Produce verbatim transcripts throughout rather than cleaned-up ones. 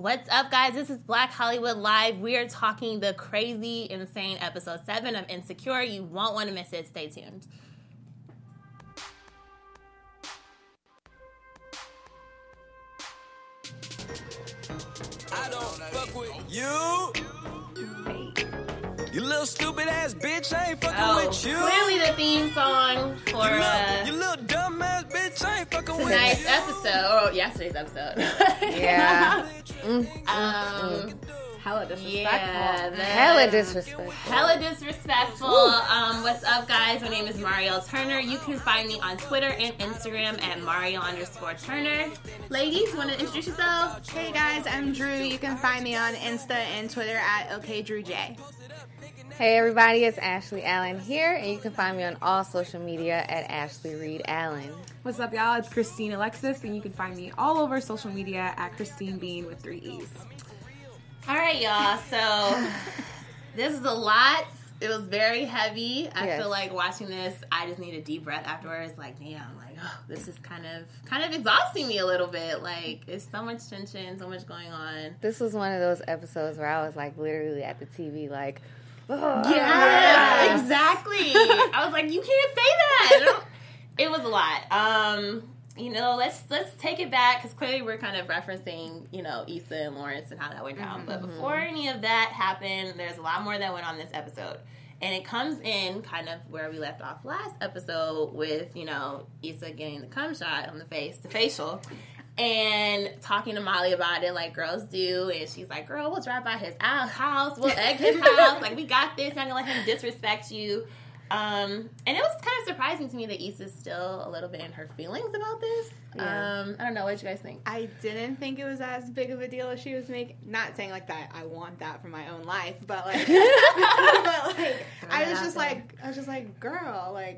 What's up, guys? This is Black Hollywood Live. We are talking the crazy, insane episode seven of Insecure. You won't want to miss it. Stay tuned. I don't fuck with you. You little stupid ass bitch, I ain't fucking Oh, with you. clearly the theme song for You little, uh, you little dumb ass bitch, I ain't fucking with tonight's you. episode, or yesterday's episode. Yeah. um, Hella disrespectful. yeah, the- Hella disrespectful. Hella disrespectful. Um, what's up, guys? My name is Mario Turner. You can find me on Twitter and Instagram at Mario underscore Turner. Ladies, want to introduce yourselves? Hey guys, I'm Drew. You can find me on Insta and Twitter at OKDrewJ. Hey everybody, it's Ashley Allen here, and you can find me on all social media at Ashley Reed Allen. What's up, y'all? It's Christine Alexis, and you can find me all over social media at Christine Bean with three E's. All right, y'all. So this is a lot. It was very heavy. I Yes. feel like watching this, I just need a deep breath afterwards. Like, damn, like, oh, this is kind of kind of exhausting me a little bit. Like, it's so much tension, so much going on. This was one of those episodes where I was like literally at the T V like, oh, Yes, exactly. I was like, you can't say that. It was a lot. Um, you know, let's let's take it back because clearly we're kind of referencing, you know, Issa and Lawrence and how that went down. Mm-hmm. But before any of that happened, there's a lot more that went on this episode. And it comes in kind of where we left off last episode with, you know, Issa getting the cum shot on the face, the facial, and talking to Molly about it like girls do. And she's like, girl, we'll drive by his house. We'll egg his house. Like, we got this. Not going to let him disrespect you. Um, and it was kind of surprising to me that Issa's still a little bit in her feelings about this. Yeah. Um, I don't know. What you guys think? I didn't think it was as big of a deal as she was making. Not saying like that. I want that for my own life, but like, but like, I was just like, I was just like, girl, like,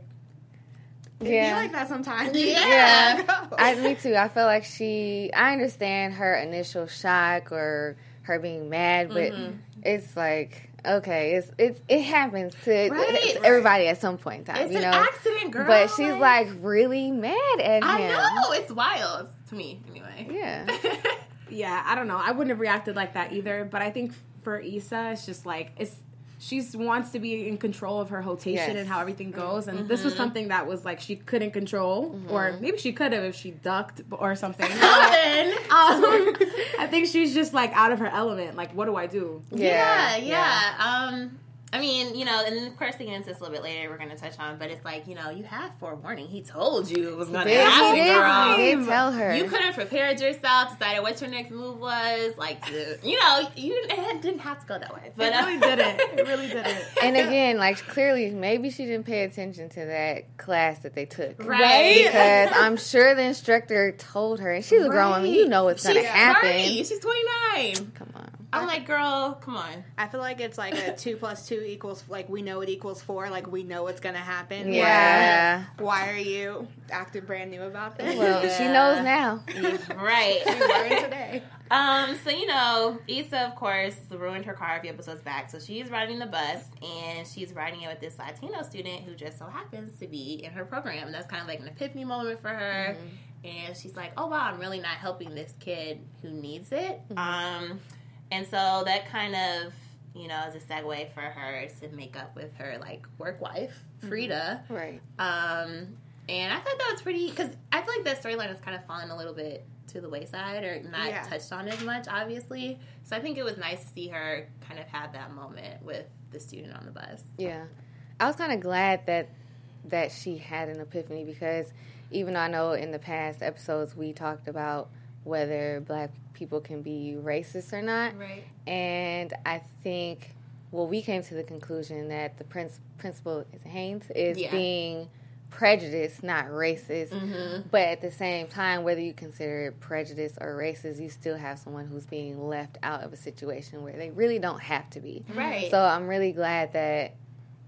it'd Yeah. be like that sometimes. Yeah. Go. I, me too. I feel like she, I understand her initial shock or her being mad, but Mhm. it's like, okay, it's, it's it happens to Right. to everybody at some point in time, It's you an know. accident, girl. But she's like really mad at him. I know. It's wild to me, anyway. Yeah. Yeah, I don't know. I wouldn't have reacted like that either, but I think for Issa, it's just like, it's she wants to be in control of her rotation Yes. and how everything goes, and this was something that was like she couldn't control, or maybe she could have if she ducked or something. But, Something. um, I think she's just like out of her element. Like, what do I do? Yeah, yeah. Um, I mean, you know, and of course, we get into this a little bit later. We're going to touch on, but it's like, you know, you have forewarning. He told you it was going to Did, happen, he did, girl. he did tell her. You could have prepared yourself, decided what your next move was. Like, to, you know, you it didn't have to go that way. But It really didn't. It really didn't. And again, like clearly, maybe she didn't pay attention to that class that they took, Right. Because I'm sure the instructor told her, and she's a grown woman. You know what's She's gonna happen. thirty. She's twenty-nine. Come on. I'm like, girl, come on. I feel like it's like a two plus two equals, like, we know it equals four, like, we know what's gonna happen. Yeah. Like, why are you acting brand new about this? Well, Yeah. she knows now. Right. We learned today. Um, so, you know, Issa, of course, ruined her car a few episodes back. So she's riding the bus, and she's riding it with this Latino student who just so happens to be in her program. That's kind of like an epiphany moment for her. Mm-hmm. And she's like, oh, wow, I'm really not helping this kid who needs it. Mm-hmm. Um, and so that kind of, you know, is a segue for her to make up with her, like, work wife, Frida. Mm-hmm. Right. Um, and I thought that was pretty, because I feel like that storyline has kind of fallen a little bit to the wayside or not Yeah. touched on as much, obviously. So I think it was nice to see her kind of have that moment with the student on the bus. Yeah. I was kind of glad that that she had an epiphany because even though I know in the past episodes we talked about whether black people can be racist or not. Right. And I think, well, we came to the conclusion that the princ- principal is Haynes is Yeah. being prejudiced, not racist. Mm-hmm. But at the same time, whether you consider it prejudice or racist, you still have someone who's being left out of a situation where they really don't have to be. Right. So I'm really glad that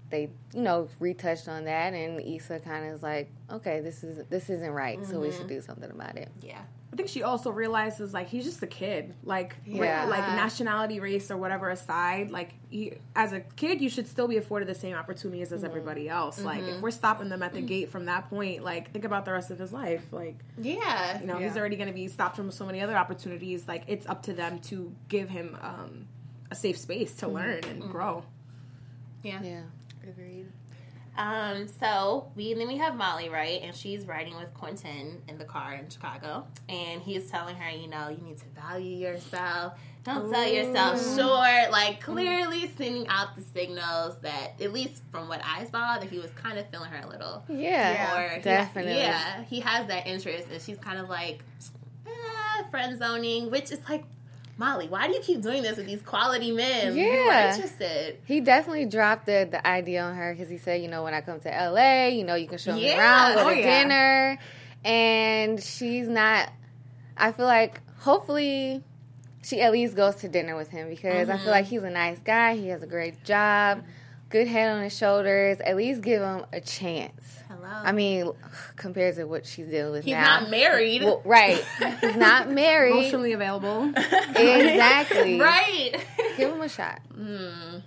they, you know, retouched on that, and Issa kind of is like, okay, this is this isn't right, mm-hmm. so we should do something about it. Yeah. I think she also realizes, like, he's just a kid. Like, yeah. like nationality, race, or whatever aside, like, he, as a kid, you should still be afforded the same opportunities as mm-hmm. everybody else. Mm-hmm. Like, if we're stopping them at the gate from that point, like, think about the rest of his life. Like, yeah. You know, yeah. he's already going to be stopped from so many other opportunities. Like, it's up to them to give him um, a safe space to mm-hmm. learn and mm-hmm. grow. Yeah. Yeah. Agreed. Um, so we then we have Molly, right? And she's riding with Quentin in the car in Chicago. And he's telling her, you know, you need to value yourself. Don't sell yourself short. Like, clearly sending out the signals that, at least from what I saw, that he was kind of feeling her a little. Yeah, or definitely. He, yeah, he has that interest. And she's kind of like, eh, friend zoning, which is like, Molly, why do you keep doing this with these quality men yeah. who are interested? He definitely dropped the, the idea on her because he said, you know, when I come to L A, you know, you can show yeah. me around, go oh, to yeah. dinner. And she's not, I feel like, hopefully, she at least goes to dinner with him because mm-hmm. I feel like he's a nice guy. He has a great job, good head on his shoulders. At least give him a chance. Hello. I mean, compared to what she's dealing with He's now. not married. Well, right. He's not married. Emotionally available. Exactly. Right. Give him a shot. Mm.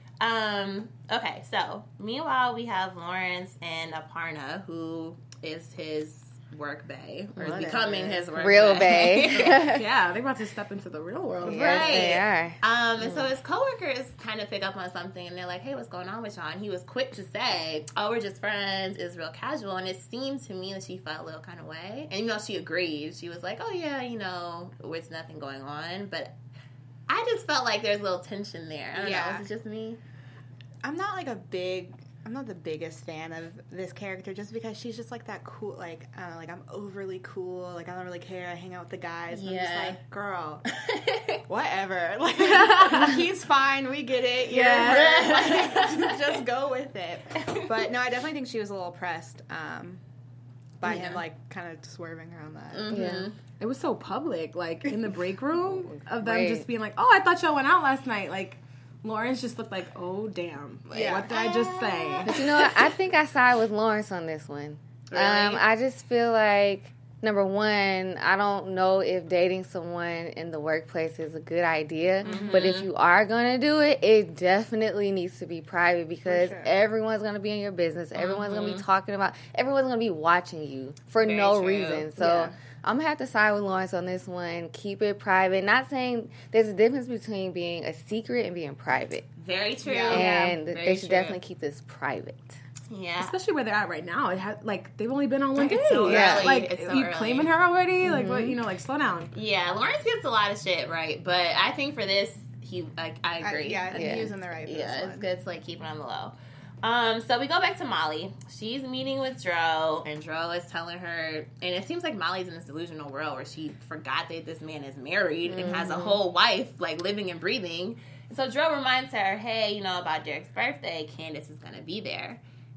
Um, okay, so meanwhile we have Lawrence and Aparna, who is his work bae, or is becoming his work Real bae. bae. Yeah, they're about to step into the real world. Yes, Right. they are. Um, and so his coworkers kind of pick up on something, and they're like, "Hey, what's going on with y'all?" And he was quick to say, "Oh, we're just friends. It's real casual." And it seemed to me that she felt a little kind of way, and you know, she agreed. She was like, "Oh yeah, you know, there's nothing going on," but I just felt like there's a little tension there. I don't Yeah. know. Was it just me? I'm not like a big, I'm not the biggest fan of this character just because she's just like that cool, like, I don't know, like I'm overly cool, like I don't really care, I hang out with the guys, and Yeah. I'm just like, girl, whatever, like, he's fine, we get it, you're Yeah. hurt, like, just go with it. But no, I definitely think she was a little oppressed um, by Yeah. him, like, kind of swerving her on that. Mm-hmm. Yeah. It was so public, like, in the break room, of them Right. just being like, oh, I thought y'all went out last night. Like, Lawrence just looked like, oh, damn. Like, Yeah. what did I just say? But you know what? I think I side with Lawrence on this one. Really? Um, I just feel like, number one, I don't know if dating someone in the workplace is a good idea. Mm-hmm. But if you are going to do it, it definitely needs to be private because sure. everyone's going to be in your business. Everyone's going to be talking about, everyone's going to be watching you for Very no true. reason. So Yeah. I'm going to have to side with Lawrence on this one. Keep it private. Not saying there's a difference between being a secret and being private. Very true. Yeah. And Very they should true. definitely keep this private. Yeah. Especially where they're at right now. It had, like, they've only been on one It's day. so Yeah. early. Like, It's so you early. claiming her already? Like, what, you know, like, slow down. Yeah, Lawrence gets a lot of shit, right? But I think for this, he, I, I I, agree. yeah, I think Yeah. he was in the right for Yeah, this it's one. good to like keep it on the low. Um, so we go back to Molly. She's meeting with Dro, and Dro is telling her, and it seems like Molly's in this delusional world where she forgot that this man is married and has a whole wife, like living and breathing. And so Dro reminds her, hey, you know, about Derek's birthday, Candace is gonna be there.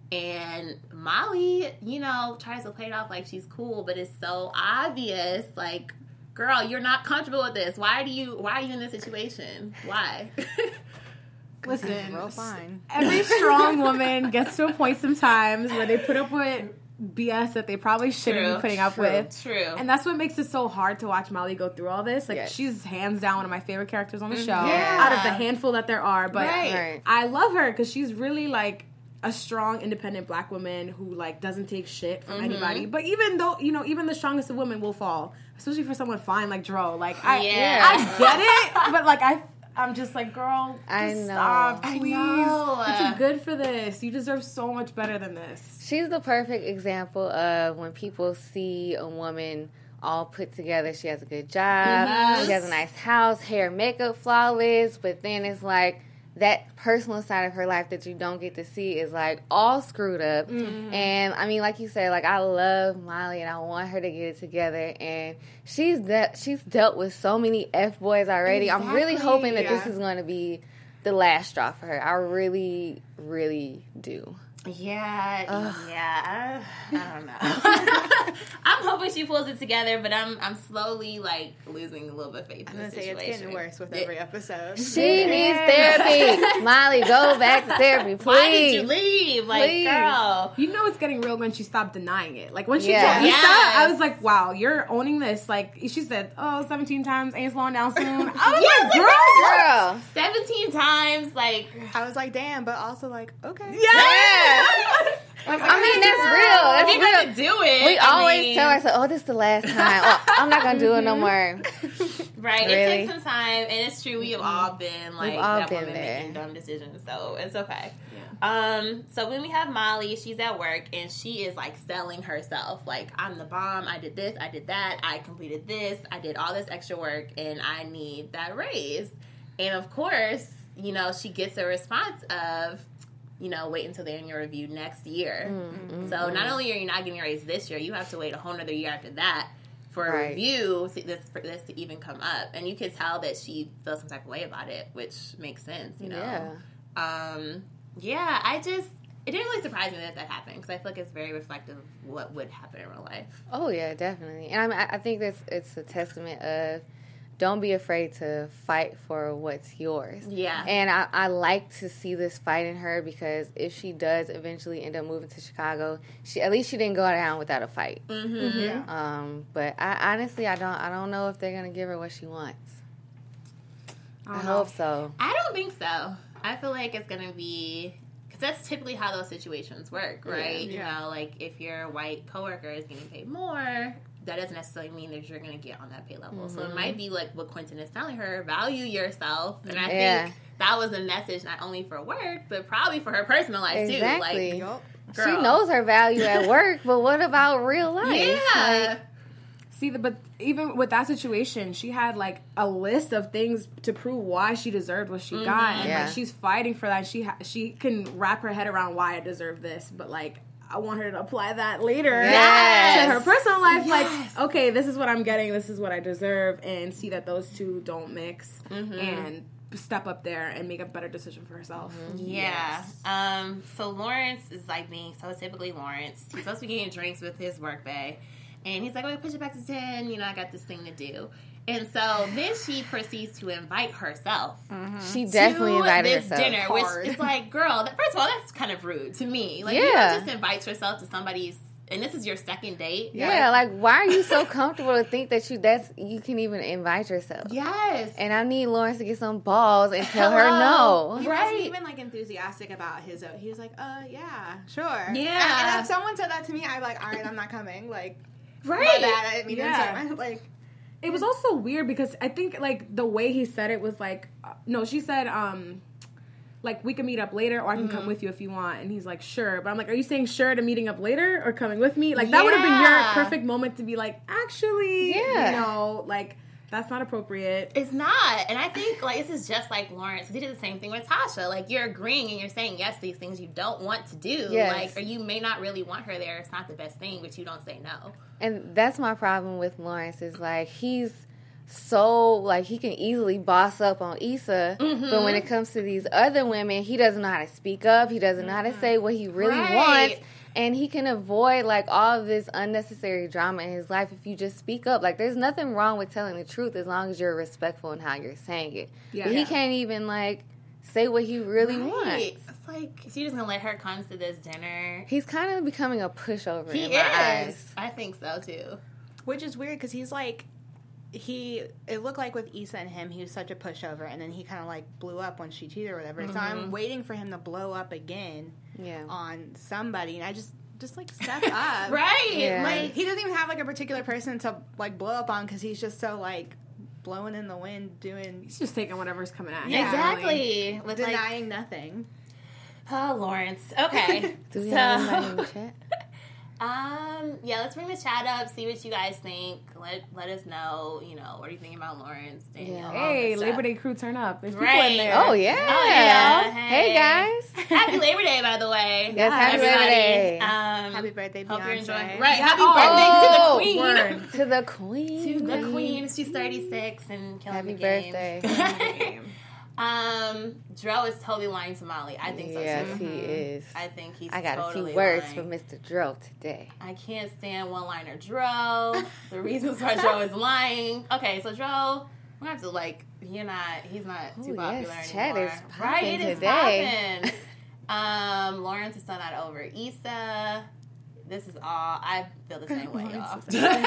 And Molly, you know, tries to play it off like she's cool, but it's so obvious, like, girl, you're not comfortable with this. Why do you? Why are you in this situation? Why? Listen, Real fine. every strong woman gets to a point sometimes where they put up with B S that they probably shouldn't True, be putting up true. with. True. And that's what makes it so hard to watch Molly go through all this. Like, Yes. she's hands down one of my favorite characters on the show. Yeah. Out of the handful that there are. But Right. Right. I love her because she's really, like, a strong, independent black woman who, like, doesn't take shit from anybody. But even though, you know, even the strongest of women will fall. Especially for someone fine like Dro. Like, I, Yeah. I get it, but, like, I... I'm just like, girl, just I know. stop, I please. know. You're too good for this. You deserve so much better than this. She's the perfect example of when people see a woman all put together. She has a good job. Yes. She has a nice house, hair, makeup, flawless. But then it's like that personal side of her life that you don't get to see is like all screwed up. Mm-hmm. And I mean, like you said, like I love Molly and I want her to get it together. And she's de- she's dealt with so many F boys already. I'm really Exactly, hoping that this yeah. is going to be the last straw for her. I really, really do. Yeah, Ugh. yeah. I, I don't know. I'm hoping she pulls it together, but I'm I'm slowly like losing a little bit of faith I'm in the gonna say situation. it's getting worse with every episode. She needs therapy. Molly, go back to therapy, please. Why did you leave? Like, Please. girl. You know it's getting real when she stopped denying it. Like when she Yeah. told Issa, Yes. I was like, wow, you're owning this. Like she said, oh, seventeen times ain't slowing down soon. I was Yes, like, girl. Girl. seventeen times, like, I was like, damn, but also like, okay. Yeah. I mean, that's real. That's if you're real. gonna do it, We I always mean, tell ourselves, "Oh, this is the last time. Oh, I'm not gonna do it no more." right? Really? It takes some time, and it's true. We have all been like all that been woman there. making dumb decisions, so it's okay. Um, so when we have Molly, she's at work and she is like selling herself. Like, I'm the bomb. I did this. I did that. I completed this. I did all this extra work, and I need that raise. And of course, you know, she gets a response of, you know, wait until the annual review next year. Mm-hmm. So not only are you not getting a raise this year, you have to wait a whole nother year after that for a Right. review to, this, for this to even come up. And you could tell that she feels some type of way about it, which makes sense, you know. Yeah. Um, yeah, I just, it didn't really surprise me that that happened because I feel like it's very reflective of what would happen in real life. Oh yeah, definitely. And I mean, I I think that's it's a testament of don't be afraid to fight for what's yours. Yeah. And I, I like to see this fight in her because if she does eventually end up moving to Chicago, she at least she didn't go down without a fight. Mm-hmm. Yeah. Um, but I honestly I don't I don't know if they're gonna give her what she wants. I, hope so. I don't think so. I feel like it's going to be, because that's typically how those situations work, right? Yeah. You know, like if your white coworker is getting paid more, that doesn't necessarily mean that you're going to get on that pay level. So it might be like what Quentin is telling her, value yourself. And I Yeah. think that was a message not only for work, but probably for her personal life Exactly. too. Yup. Like, She girl. knows her value at work, but what about real life? Yeah. Like, See, the, but even with that situation, she had like a list of things to prove why she deserved what she got, and Yeah. like she's fighting for that. She ha- she can wrap her head around why I deserve this, but like I want her to apply that later Yes. to her personal life. Yes. Like, okay, this is what I'm getting, this is what I deserve, and see that those two don't mix, Mm-hmm. and step up there and make a better decision for herself. Yeah. Um, so Lawrence is like being so typically Lawrence. He's supposed to be getting drinks with his work bae. And he's like, "Wait, push it back to ten. You know, I got this thing to do." And so then she proceeds to invite herself she definitely to invited this herself. dinner, Hard. which is like, girl, that, first of all, that's kind of rude to me. Like, you Yeah. don't just invite yourself to somebody's, and this is your second date. Yeah, like why are you so comfortable to think that you that's you can even invite yourself? Yes. And I need Lawrence to get some balls and tell Hello. her no. He Right. wasn't even like enthusiastic about his. Uh, he was like, "Uh, yeah, sure." Yeah. And if someone said that to me, I'd be like, "All right, I'm not coming." Like, Right. my bad. I didn't mean Yeah. to insert my like. It was also weird because I think like the way he said it was like, uh, no, she said, um, like we can meet up later, or I can Mm-hmm. come with you if you want. And he's like, sure. But I'm like, are you saying sure to meeting up later or coming with me? Like that would have been Yeah. your perfect moment to be like, actually, Yeah. you know, like that's not appropriate. It's not. And I think, like, this is just like Lawrence. He did the same thing with Tasha. Like, you're agreeing and you're saying yes to these things you don't want to do. Yes. Like, or you may not really want her there. It's not the best thing, but you don't say no. And that's my problem with Lawrence is like he's so like he can easily boss up on Issa, but when it comes to these other women, he doesn't know how to speak up. He doesn't know how to say what he really Right. wants. And he can avoid like all of this unnecessary drama in his life if you just speak up. Like there's nothing wrong with telling the truth as long as you're respectful in how you're saying it. Yeah. But he Yeah. can't even like say what he really Right. wants. It's like, is he just gonna let her come to this dinner? He's kind of becoming a pushover He in is. my eyes. I think so too. Which is weird because he's like, he, it looked like with Issa and him, he was such a pushover, and then he kind of like blew up when she cheated or whatever. So I'm waiting for him to blow up again Yeah. on somebody, and I just, just like step up. Right. Yeah. Like, He doesn't even have like a particular person to like blow up on because he's just so like blowing in the wind, doing, He's just taking whatever's coming at him. Yeah. exactly. With like, denying nothing. oh, Lawrence. Okay. Do we so, have anybody in the chat? Um, yeah, let's bring the chat up, see what you guys think. Let let us know, you know, what are you thinking about Lawrence, Danielle, Yeah. all Hey, that Labor stuff. Day crew, turn up. There's people Right. in there. Oh yeah. Oh, yeah. Hey, Hey. guys. Happy Labor Day, by the way. Yes, happy everybody. Labor Day. Um, Happy birthday, hope Beyonce. you're enjoying. Right, happy Oh, birthday to the queen. word. To the queen. To the queen. She's thirty-six and killing Happy the game. birthday. Um, Dro is totally lying to Molly. I think so Yes, too. he is. I think he's I got totally a few words lying. for Mister Dro today. I can't stand one-liner Dro. The reasons why Dro is lying. Okay, so Dro, we're gonna have to like, you're not, he's not too Ooh, popular yes, anymore. chat is right, popping it is today. popping. um, Lawrence is still not over Issa. This is all, I feel the same way, y'all.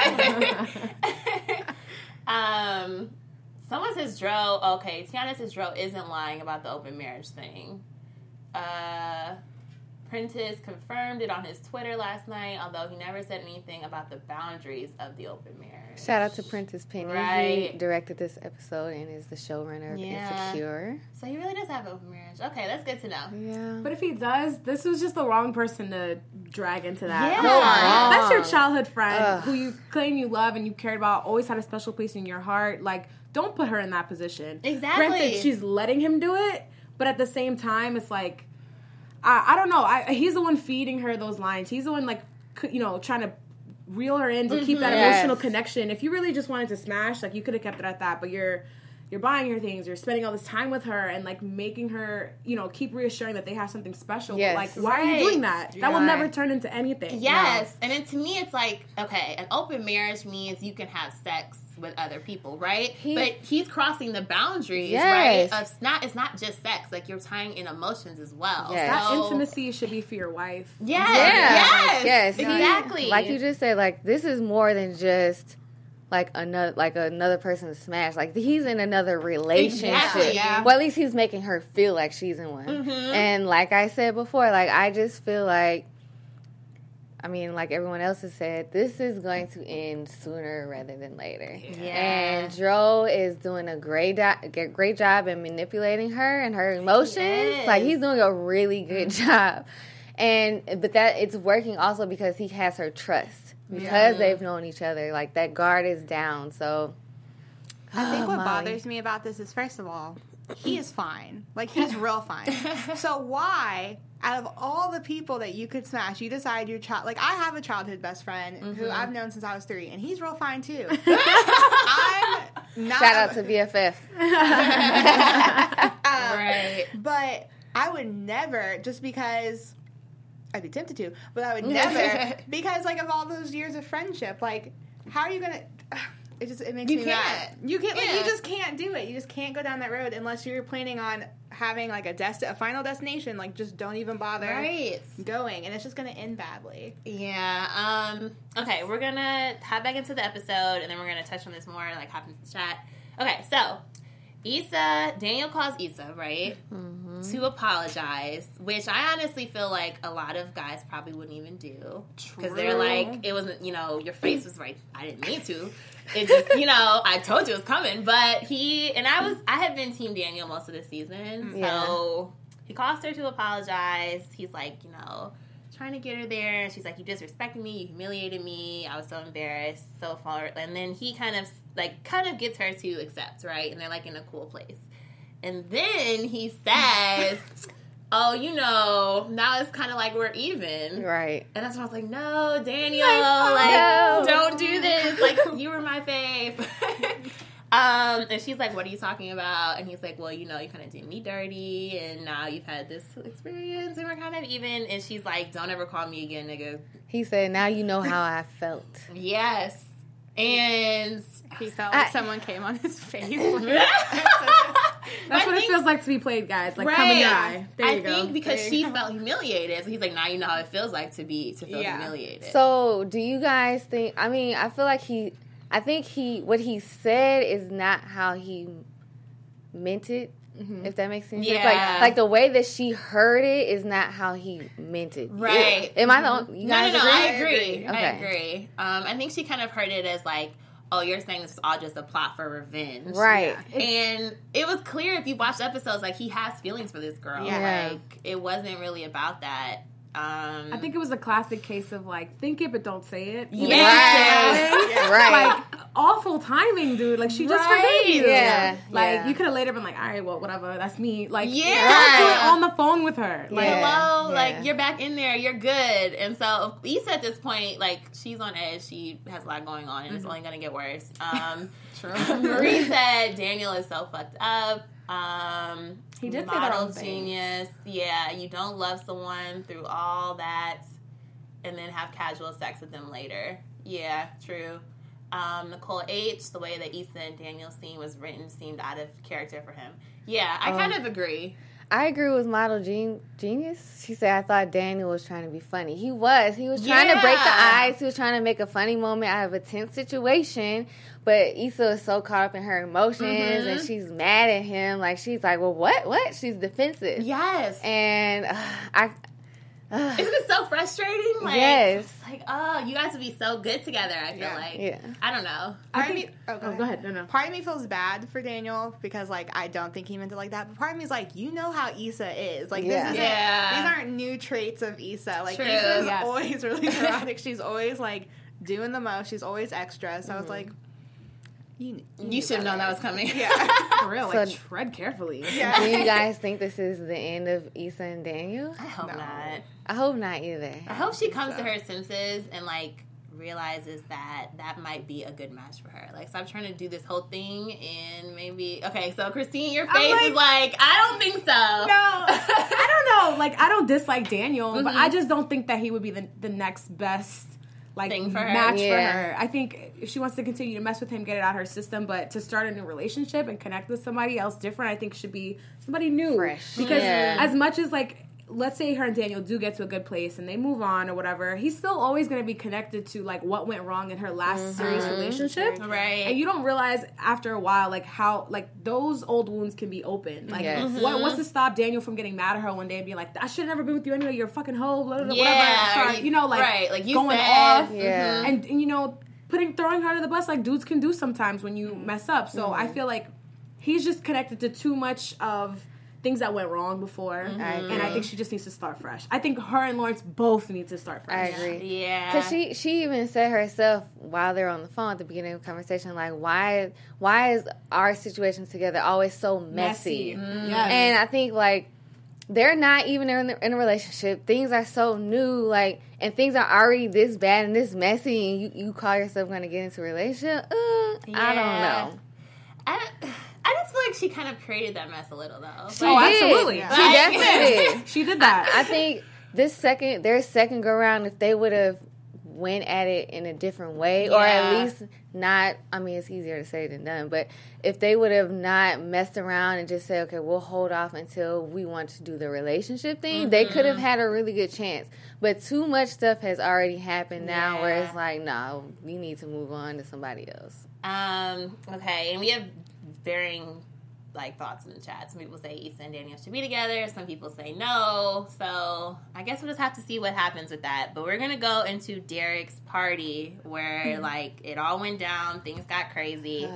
um, someone says Dro, okay, Tiana says Dro isn't lying about the open marriage thing. Uh, Prentice confirmed it on his Twitter last night, although he never said anything about the boundaries of the open marriage. Shout out to Prentice Penny. Right. He directed this episode and is the showrunner of Yeah. Insecure. So he really does have open marriage. Okay, that's good to know. Yeah. But if he does, this was just the wrong person to drag into that. Yeah. I'm sorry. Wrong. That's your childhood friend Ugh. who you claim you love and you cared about, always had a special place in your heart. Like, don't put her in that position. Exactly. Granted, she's letting him do it, but at the same time, it's like, I, I don't know. I, he's the one feeding her those lines. He's the one, like, c- you know, trying to reel her in to keep that Yes. emotional connection. If you really just wanted to smash, like, you could have kept it at that, but you're you're buying her things, you're spending all this time with her and like making her, you know, keep reassuring that they have something special. Yes. But, like, why are Right. you doing that? That will Right. never turn into anything. Yes, and then to me, it's like, okay, an open marriage means you can have sex with other people, right? He- but he's crossing the boundaries, Yes. right? Of it's not, it's not just sex; like you're tying in emotions as well. Yes. That So- intimacy should be for your wife. Yes, Yeah. yes, Yes. He- exactly. Like you just said, like, this is more than just like another like another person's smash. Like, he's in another relationship. Exactly, yeah. Well, at least he's making her feel like she's in one. Mhm. And like I said before, like, I just feel like, I mean, like everyone else has said, this is going to end sooner rather than later. Yeah. And Dro is doing a great do- great job in manipulating her and her emotions. is. Like, he's doing a really good job. And but that it's working also because he has her trust. Because Yeah. they've known each other. Like, that guard is down. So I think Oh, what Molly. bothers me about this is, first of all, he is fine. Like, he's real fine. So why, out of all the people that you could smash, you decide your child... Like, I have a childhood best friend who I've known since I was three, and he's real fine, too. I'm not... shout out to B F F. right. But I would never, just because... I'd be tempted to, but I would never, because, like, of all those years of friendship, like, how are you gonna... It just, it makes You me can't. mad. You can't, like, Yeah. you just can't do it. You just can't go down that road unless you're planning on having, like, a desti- a final destination. Like, just don't even bother Right. going, and it's just gonna end badly. Yeah. Um. Okay, we're gonna hop back into the episode, and then we're gonna touch on this more, like hop into the chat. Okay, so Issa, Daniel calls Issa, right, to apologize, which I honestly feel like a lot of guys probably wouldn't even do, because they're True. like, it wasn't, you know, your face was right. I didn't mean to. It just, you know, I told you it was coming, but he and I was, I had been Team Daniel most of the season, so he calls her to apologize. He's like, you know, trying to get her there, and she's like, you disrespected me, you humiliated me, I was so embarrassed, so far, and then he kind of, like, kind of gets her to accept, right, and they're, like, in a cool place, and then he says, oh, you know, now it's kind of like we're even, Right. and that's when I was like, no, Daniel, like, no. don't do this, like, you were my fave. Um, and she's like, what are you talking about? And he's like, well, you know, you kind of did me dirty, and now you've had this experience, and we're kind of even. And she's like, don't ever call me again, nigga. He said, now you know how I felt. Yes. And He felt I- like someone came on his face. That's I what think- it feels like to be played, guys. Like, come in your eye. There I you go. think because There you she go. felt humiliated. So he's like, now you know how it feels like to be, to feel Yeah. humiliated. So, do you guys think? I mean, I feel like he. I think he. What he said is not how he meant it. If that makes any sense. Yeah. Like, like the way that she heard it is not how he meant it. Right. Am I the only? You no, guys no, no, agree? I agree. I Okay. agree. Um, I think she kind of heard it as like, oh, you're saying this is all just a plot for revenge. Right. And it was clear if you watched episodes, like, he has feelings for this girl. Yeah. Like, it wasn't really about that. Um, I think it was a classic case of, like, think it but don't say it. Yeah. Right. Yeah. Right. Like, awful timing, dude. Like, she just Right. forgave you. Yeah, Like, yeah. you could have later been like, all right, well, whatever. That's me. Like, Yeah. don't do it Right. on the phone with her. Like, Yeah. Hello, yeah. like you're back in there, you're good. And so Issa at this point, like she's on edge. She has a lot going on, and it's only gonna get worse. Um, True. Marie said Daniel is so fucked up. Um, He did say the model wrong things. genius. Yeah, you don't love someone through all that, and then have casual sex with them later. Yeah, true. Um, Nicole H, the way that Issa and Daniel's scene was written seemed out of character for him. Yeah, I Um, kind of agree. I agree with Model Gen- Genius. She said, I thought Daniel was trying to be funny. He was. He was trying to break the Yeah. ice. He was trying to make a funny moment out of a tense situation. But Issa is so caught up in her emotions, Mhm. and she's mad at him. Like, she's like, well, what? What? She's defensive. Yes. And uh, I... Uh, Isn't it so frustrating? Like, Yes. it's like, oh, you guys would be so good together, I feel Yeah. like. yeah. I don't know. I Part of think, me, oh, go, oh, ahead. go ahead. No, no. Part of me feels bad for Daniel because, like, I don't think he meant it like that. But part of me is like, you know how Issa is. Like, Yeah. this isn't, Yeah. these aren't new traits of Issa. Like, True. Issa is Yes. always really neurotic. She's always, like, doing the most. She's always extra. So I was like, you, you, You should have known that was coming. Yeah. For real, like, So- tread carefully. Yeah. Do you guys think this is the end of Issa and Daniel? I hope No. not. I hope not either. I hope she comes so. to her senses and, like, realizes that that might be a good match for her. Like, stop trying to do this whole thing and maybe... Okay, so, Christine, your I'm face like- is like, I don't think so. No, I don't know. Like, I don't dislike Daniel, but Mhm. I just don't think that he would be the the next best like Thing for her. match for Yeah. her. I think if she wants to continue to mess with him, get it out of her system, but to start a new relationship and connect with somebody else different, I think should be somebody new. Fresh. Because Yeah. as much as like, let's say her and Daniel do get to a good place and they move on or whatever, he's still always going to be connected to like what went wrong in her last serious relationship. Right. And you don't realize after a while, like how, like those old wounds can be open. Like, Yes. what, what's to stop Daniel from getting mad at her one day and being like, "I should have never been with you anyway. You're a fucking hoe." Blah, blah, blah, Yeah, whatever. Sorry, you know, like, right, like you going said. off. Yeah. And, and you know, putting throwing her under the bus like dudes can do sometimes when you mess up. So I feel like he's just connected to too much of things that went wrong before, I and I agree. think she just needs to start fresh. I think her and Lawrence both need to start I fresh. agree. Yeah. Because she, she even said herself while they're on the phone at the beginning of the conversation, like, why why is our situation together always so messy? Messy. Yes. And I think, like, they're not even in, in a relationship. Things are so new, like, and things are already this bad and this messy, and you, you call yourself going to get into a relationship? Uh, I Yeah. don't know. I, I just feel like she kind of created that mess a little, though. She Oh, did. absolutely. She Like- definitely did. She did that. I think this second, their second go round, if they would have went at it in a different way, or at Yeah. least not, I mean, it's easier to say than done, but if they would have not messed around and just said, okay, we'll hold off until we want to do the relationship thing, they could have had a really good chance. But too much stuff has already happened now where it's Yeah. like, no, we need to move on to somebody else. Um, okay, and we have varying like thoughts in the chat. Some people say Issa and Daniel should be together. Some people say no. So I guess we'll just have to see what happens with that. But we're gonna go into Derek's party where like it all went down. Things got crazy.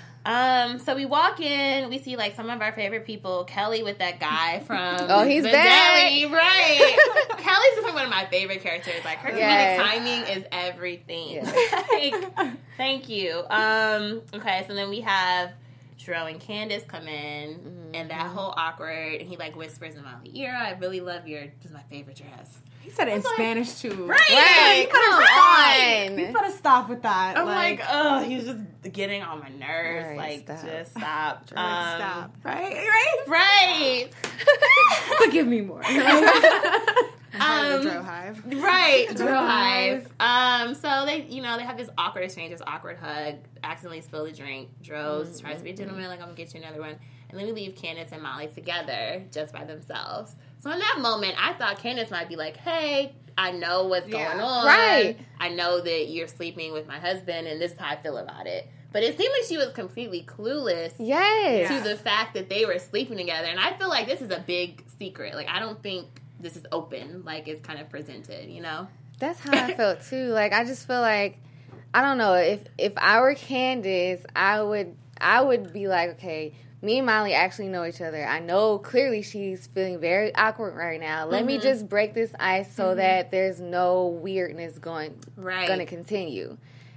Um, so we walk in, we see like some of our favorite people. Kelly with that guy from Oh, he's the back. deli, right? Kelly's just like one of my favorite characters. Like her comedic Yes. timing is everything. Yes. Like, thank you. Um, okay, so then we have Dro and Candace come in, Mm-hmm. and that whole awkward, and he like whispers in my ear, "I really love your, this is my favorite dress." He said it in like- Spanish too. Right? Right, come Right. You on. better stop with that. I'm like, oh, he's just getting on my nerves. Right, like, stop. just stop. Like, Um, stop. right, right. Right. But give me more. Part of Um, the Dro Hive. Right, Dro Dro Hive. Um, so they, you know, they have this awkward exchange, this awkward hug. Accidentally spill a drink. Dro Mm-hmm. tries to be a gentleman, like I'm gonna get you another one. And then we leave Candace and Molly together, just by themselves. So in that moment, I thought Candace might be like, "Hey, I know what's Yeah. going on. Right. I know that you're sleeping with my husband, and this is how I feel about it." But it seemed like she was completely clueless Yes. to the fact that they were sleeping together. And I feel like this is a big secret. Like, I don't think this is open, like it's kind of presented, you know? That's how I felt too. Like I just feel like I don't know if if I were Candace, I would I would be like, okay, me and Molly actually know each other. I know clearly she's feeling very awkward right now. Let me just break this ice so that there's no weirdness going Right. going to continue.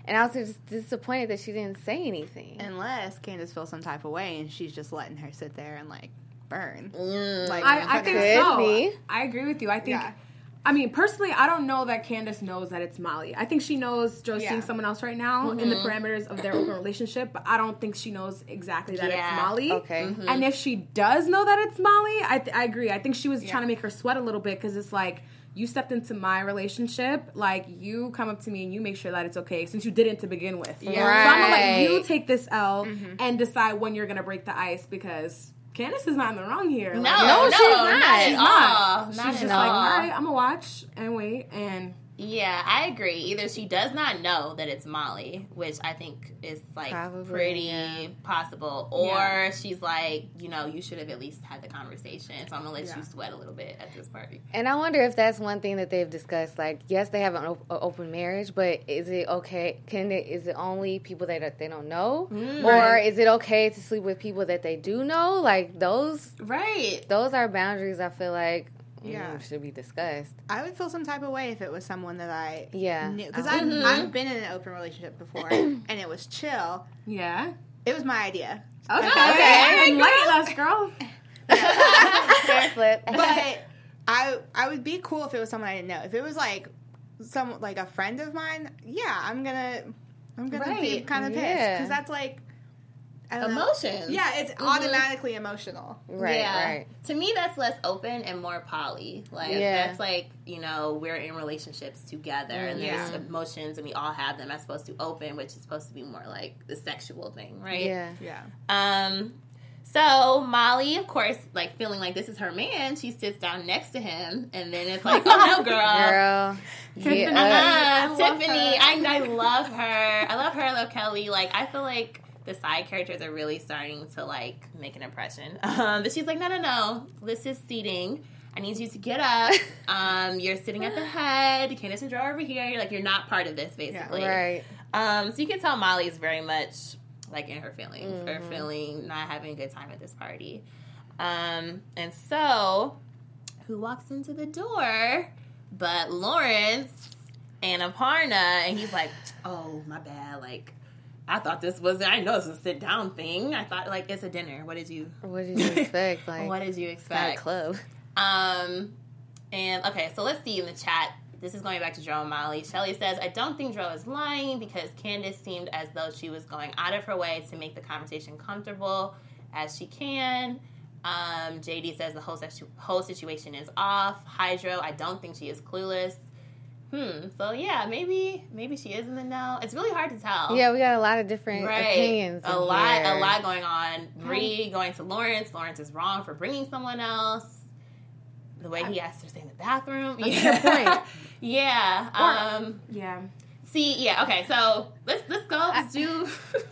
And I was just disappointed that she didn't say anything. Unless Candace feels some type of way and she's just letting her sit there and like burn. Mm. Like I, I think Could so. be. I agree with you. I think. Yeah. I mean, personally, I don't know that Candace knows that it's Molly. I think she knows Joe's Yeah. seeing someone else right now in the parameters of their open relationship, but I don't think she knows exactly that Yeah. it's Molly. Okay. Mm-hmm. And if she does know that it's Molly, I, th- I agree. I think she was Yeah. trying to make her sweat a little bit because it's like, you stepped into my relationship, like, you come up to me and you make sure that it's okay since you didn't to begin with. Yeah. So I'm going to let Right. you take this L and decide when you're going to break the ice because Candace is not in the wrong here. No, Like, no, she's not. not she's at not. all. She's Not just at like, all. all right, I'm gonna watch and wait, and Yeah, I agree. Either she does not know that it's Molly, which I think is like Probably, pretty yeah. possible, or Yeah. she's like, you know, you should have at least had the conversation. So I'm gonna let Yeah. you sweat a little bit at this party. And I wonder if that's one thing that they've discussed. Like, yes, they have an op- a open marriage, but is it okay? Can it, is it only people that they don't know, Mm. or Right. is it okay to sleep with people that they do know? Like those, Right. those are boundaries. I feel like Yeah. mm, should be discussed. I would feel some type of way if it was someone that I Yeah. knew. Because I I've, would. I've been in an open relationship before, and it was chill. yeah. It was my idea. Okay, Okay. enlighten us, girl. Fair flip. But I I would be cool if it was someone I didn't know. If it was like some like a friend of mine, yeah, I'm gonna I'm gonna be Right. kind of pissed Yeah. because that's like I don't know. Emotions. Yeah, it's Mhm. automatically emotional. right, yeah. right. To me, that's less open and more poly. Like Yeah. that's like, you know, we're in relationships together, and Yeah. there's emotions, and we all have them. As opposed to open, which is supposed to be more like the sexual thing, right? Yeah. Yeah. Um, so Molly, of course, like feeling like this is her man, she sits down next to him, and then it's like, oh no, girl, Girl. Tiffany. Yeah. uh, I love Tiffany, her. I, I love her. I love her. I love Kelly. Like, I feel like the side characters are really starting to like make an impression. Um, but she's like, no, no, no. This is seating. I need you to get up. Um, you're sitting at the head. Candace and Joe are over here. You're like, you're not part of this, basically. Right. Um, so you can tell Molly is very much like in her feelings, Mm-hmm. or feeling not having a good time at this party. Um, and so, who walks into the door but Lawrence and Aparna? And he's like, oh, my bad. Like, I thought this was, I know it's a sit down thing. I thought, like, it's a dinner. What did you, What did you expect? Like, what did you it's not a expect? club. Um, and okay, so let's see in the chat. This is going back to Dro and Molly. Shelly says, I don't think Dro is lying because Candace seemed as though she was going out of her way to make the conversation comfortable as she can. Um, J D says the whole, situ- whole situation is off. Hydro, I don't think she is clueless. Hmm. So yeah, maybe maybe she is in the know. It's really hard to tell. Yeah, we got a lot of different Right. opinions. A in lot, here. a lot going on. Bree going to Lawrence. Lawrence is wrong for bringing someone else. The way he asked her to stay in the bathroom. That's yeah. a good point. yeah. Um. Yeah. See. Yeah. Okay. So let's let's go. Let's do.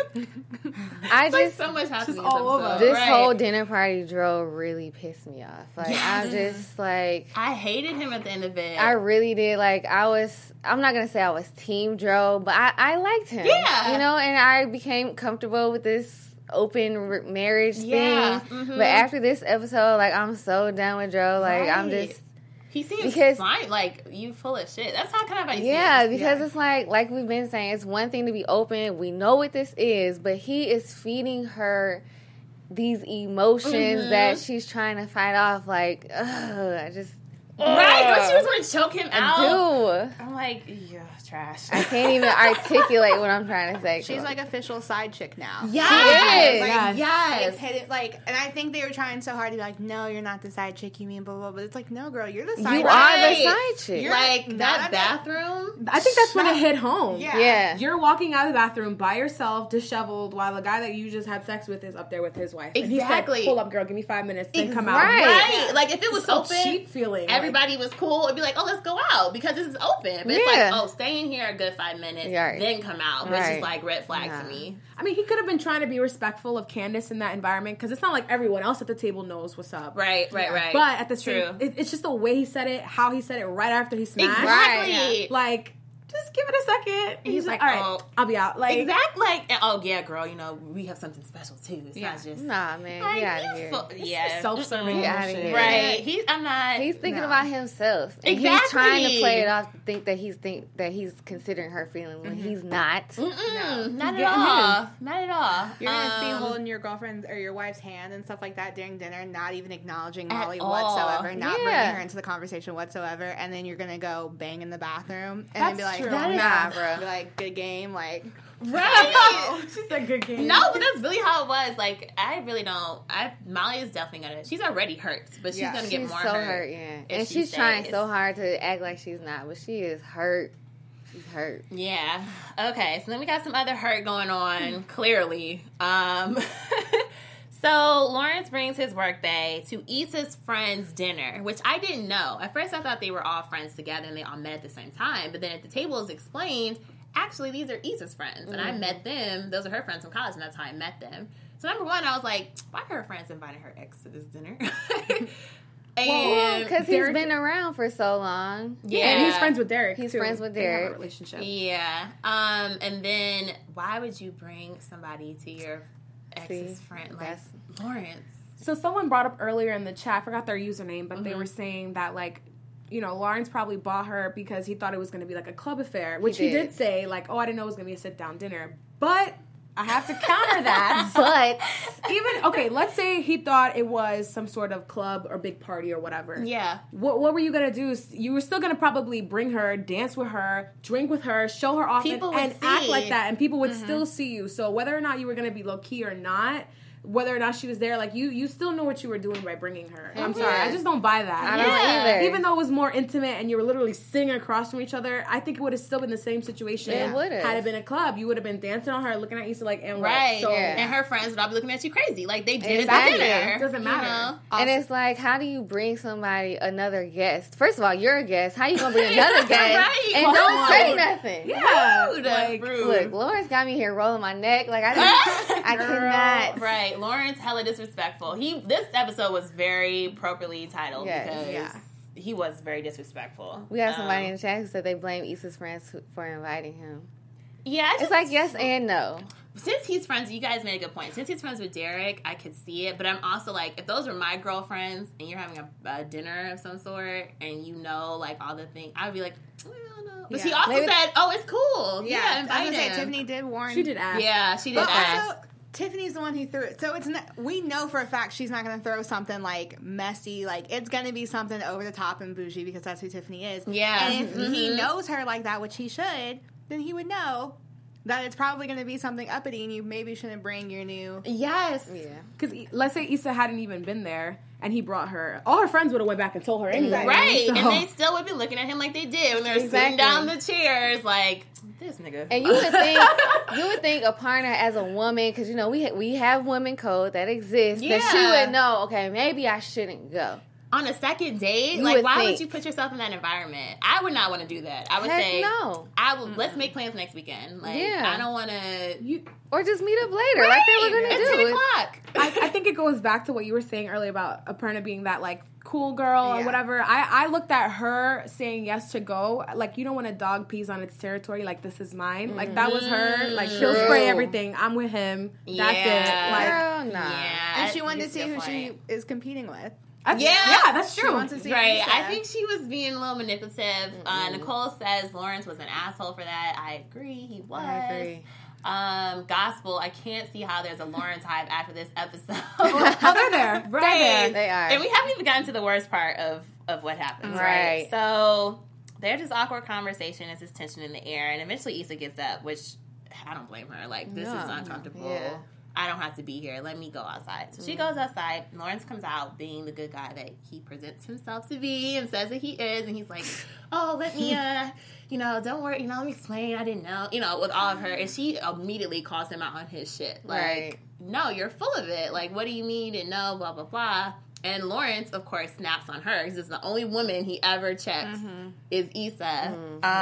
I It's like just so much happening. just this all over. episode, this right? whole dinner party drove really pissed me off. Like Yes. I'm just like I hated him at the end of it. I really did. Like I was. I'm not gonna say I was Team Dro, but I, I liked him. Yeah. you know, and I became comfortable with this open r- marriage Yeah. thing. Mhm. But after this episode, like I'm so done with Dro. Like I'm Right. just. He seems because- fine. Like you full of shit. That's how kind of I see Yeah, him. because Yeah. it's like like we've been saying, it's one thing to be open. We know what this is, but he is feeding her these emotions Mhm. that she's trying to fight off. Like, ugh, I just Right. ugh. When she was going to choke him out. I do. I'm like, yeah, trash. I can't even articulate what I'm trying to say. She's like official side chick now. Yes. She is. Like, Yes. yes. They hit it, like, and I think they were trying so hard to be like, no, you're not the side chick, you mean blah, blah, blah. But it's like, no, girl, you're the side You chick. are the Right. side chick. You're Like not that a- bathroom. I think that's when it hit home. Yeah. Yeah. You're walking out of the bathroom by yourself, disheveled, while the guy that you just had sex with is up there with his wife. And Exactly. he said, pull up, girl, give me five minutes, then come out. Right. Right. Like if it was So open, cheap feeling. like- everybody was cool. It'd be like, oh, let's go out because this is open. But it's Yeah. like, oh, stay in here a good five minutes, Right. then come out. Which is Right. like red flag Nah. to me. I mean, he could have been trying to be respectful of Candace in that environment because it's not like everyone else at the table knows what's up. Right, right, right. But at the True. same, it, it's just the way he said it, how he said it right after he smashed. Exactly. Right, Like, just give it a second. And he's like, all right, oh. I'll be out. Like, Exactly. Like, and, oh, yeah, girl, you know, we have something special, too. It's Yeah. not just... Nah, man, Like, get out you of here. fu- yeah. self-serving Get outta bullshit. here. Right. He, I'm not... He's thinking No. about himself, and he's Exactly. trying to play it off to think that he's think that he's considering her feelings when he's not. Mm-mm, No. not He's at getting all. his. Not at all. You're gonna be Um, holding your girlfriend's or your wife's hand and stuff like that during dinner, not even acknowledging At Molly all. whatsoever, not Yeah. bringing her into the conversation whatsoever, and then you're gonna go bang in the bathroom and then be That's like, true. That is- nah, Nah, bro, be like, good game, like, Right. She said good game. No, but that's really how it was. Like, I really don't. I Molly is definitely gonna. She's already hurt, but she's Yeah. gonna get She's more so hurt. hurt, yeah, if and she she's trying stays. so hard to act like she's not, but she is hurt. She's hurt. Yeah. Okay. So then we got some other hurt going on. Clearly. Um. So Lawrence brings his workday to Issa's friend's dinner, which I didn't know. At first, I thought they were all friends together and they all met at the same time. But then at the table, it's explained. Actually, these are Issa's friends, and I met them. Those are her friends from college, and that's how I met them. So number one, I was like, why are her friends inviting her ex to this dinner? and Because he's Derek- been around for so long. yeah, And he's friends with Derek. He's too. friends with They have a Derek. relationship. Yeah. Um. And then why would you bring somebody to your ex's See, friend like that's- Lawrence? So someone brought up earlier in the chat, I forgot their username, but they Mm-hmm. were saying that like, you know, Lawrence probably bought her because he thought it was going to be like a club affair, which he did. did. say like, oh, I didn't know it was going to be a sit down dinner. But I have to counter that. But Even okay, let's say he thought it was some sort of club or big party or whatever. Yeah. What what were you gonna do? You were still gonna probably bring her, dance with her, drink with her, show her off, People and, would and act see. like that, and people would still see you. So whether or not you were gonna be low key or not, whether or not she was there, like you, you still know what you were doing by bringing her. I'm sorry, I just don't buy that. I don't Yeah. either. Even though it was more intimate and you were literally sitting across from each other, I think it would have still been the same situation. It would've. Had it been a club, you would have been dancing on her, looking at Issa like, and what? Right. So, Yeah. And her friends would all be looking at you crazy, like they did Exactly. at the dinner. It doesn't you matter. know? and it's like, how do you bring somebody another guest? First of all, you're a guest. How you gonna bring another guest Right. and Come don't on. say nothing? Yeah, Rude. like, Rude. Look, Lawrence got me here rolling my neck. Like I, just, I cannot. Right. Lawrence hella disrespectful. He this episode was very appropriately titled Yes. because Yeah. he was very disrespectful. We have somebody Um, in the chat who said they blame Issa's friends who- for inviting him. Yeah, I just, It's like yes and no. since he's friends, you guys made a good point. Since he's friends with Derek, I could see it. But I'm also like, if those were my girlfriends and you're having a, a dinner of some sort and you know, like, all the things, I'd be like, I don't know. But she Yeah. also Maybe- said, oh, it's cool. Yeah, yeah, I was invite gonna say him. Tiffany did warn. she did ask. Yeah, she did But ask. also, Tiffany's the one who threw it. So it's not, we know for a fact she's not going to throw something like messy. Like it's going to be something over the top and bougie because that's who Tiffany is. Yeah. And if he Mhm. knows her like that, which he should, then he would know that it's probably going to be something uppity, and you maybe shouldn't bring your new. Yes. Yeah. Because let's say Issa hadn't even been there and he brought her, all her friends would have went back and told her anyway. Right. So- And they still would be looking at him like they did when they were Exactly. sitting down the chairs, like, this nigga. And you would think you would think a partner as a woman, because you know we ha- we have women code that exists, that she Yeah. would know. Okay, maybe I shouldn't go. On a second date, You like, would why would think. you put yourself in that environment? I would not want to do that. I would Heck say, no. I would. Let's make plans next weekend. Like, Yeah. I don't want to. You, Or just meet up later, like they were gonna It's do. ten It- o'clock. I, I think it goes back to what you were saying earlier about Aparna being that like cool girl or Yeah. whatever. I, I looked at her saying yes to go. Like, you know when a dog pees on its territory, like this is mine. Like that was her. Like she'll True. spray everything. I'm with him. That's Yeah. it. Like Girl, nah. Yeah. And she wanted you to see a who point. she is competing with. that's, Yeah. yeah, that's She true. wants to see Right. Issa. I think she was being a little manipulative. Uh, Nicole says Lawrence was an asshole for that. I agree. He was. I agree. Um, gospel. I can't see how there's a Lawrence hype after this episode. Oh, they're there. Right there. They are. And we haven't even gotten to the worst part of, of what happens, right? Right. So there's this awkward conversation, there's this tension in the air, and eventually Issa gets up, which I don't blame her. Like, this No. is uncomfortable. Yeah. I don't have to be here. Let me go outside. So she goes outside. Lawrence comes out being the good guy that he presents himself to be and says that he is. And he's like, oh, let me, uh, you know, don't worry. You know, let me explain. I didn't know, you know, with all of her. And she immediately calls him out on his shit. Like, Right. no, you're full of it. Like, what do you mean? And no, blah, blah, blah. And Lawrence, of course, snaps on her. He's just the only woman he ever checks is Issa.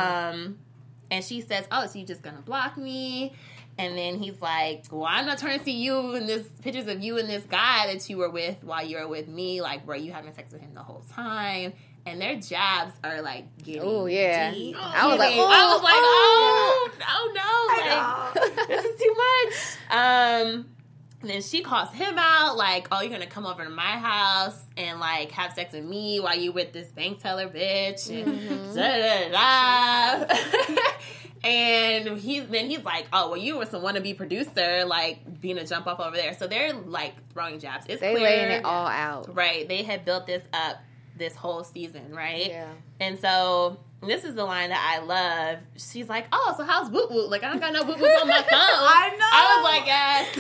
Um, and she says, oh, so you just gonna block me? And then he's like, well, I'm not trying to see you and this pictures of you and this guy that you were with while you were with me. Like, were you having sex with him the whole time? and their jabs are like getting Oh yeah. deep. I was like, Getting- oh, I was like, oh, oh, oh no, like, this is too much. Um, and then she calls him out, like, oh, you're gonna come over to my house and like have sex with me while you with this bank teller bitch, and Mm-hmm. da da da. And he's then he's like, oh, well, you were some wannabe producer, like being a jump off over there. So they're like throwing jabs. It's They clear, laying it all out. right? They had built this up this whole season, right? Yeah. And so this is the line that I love. She's like, "Oh, so how's Woot Woot? Like, I don't got no Woot Woot on my phone." I know.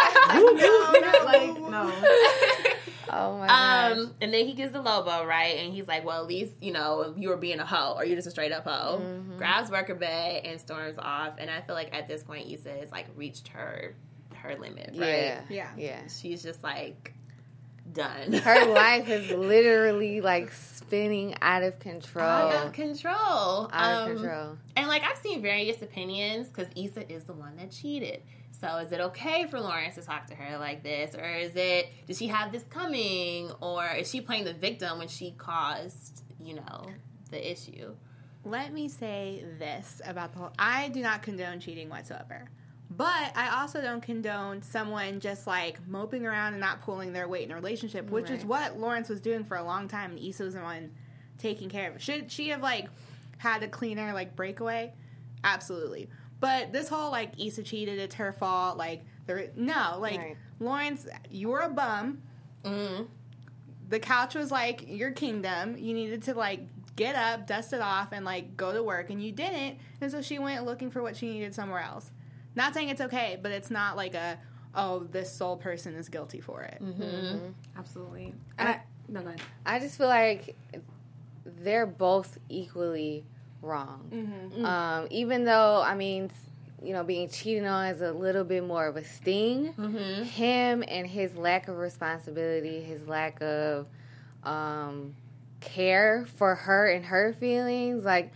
I was like, "Yes." like, no. Oh my gosh. Um, and then he gives the Lobo, right? And he's like, well, at least, you know, you were being a hoe, or you're just a straight up hoe. Mm-hmm. Grabs worker bay and storms off. And I feel like at this point, Issa has like reached her her limit, right? Yeah. Yeah. Yeah. She's just like done. Her life is literally like spinning out of control. Out of control. Out Um, of control. And like I've seen various opinions because Issa is the one that cheated. So is it okay for Lawrence to talk to her like this, or is it did she have this coming, or is she playing the victim when she caused, you know, the issue? Let me say this about the whole. I do not condone cheating whatsoever. But I also don't condone someone just like moping around and not pulling their weight in a relationship, which is Right. what Lawrence was doing for a long time, and Issa was the one taking care of it. Should she have like had a cleaner like breakaway? Absolutely. But this whole like Issa cheated, it's her fault. Like there, no, like Right. Lawrence, you were a bum. Mm. The couch was like your kingdom. You needed to like get up, dust it off, and like go to work, and you didn't. And so she went looking for what she needed somewhere else. Not saying it's okay, but it's not like a oh this sole person is guilty for it. Mm-hmm. Absolutely. And I, no, go ahead. I just feel like they're both equally wrong. Mm-hmm. Um, even though, I mean, you know, being cheated on is a little bit more of a sting. Mm-hmm. Him and his lack of responsibility, his lack of um, care for her and her feelings, like,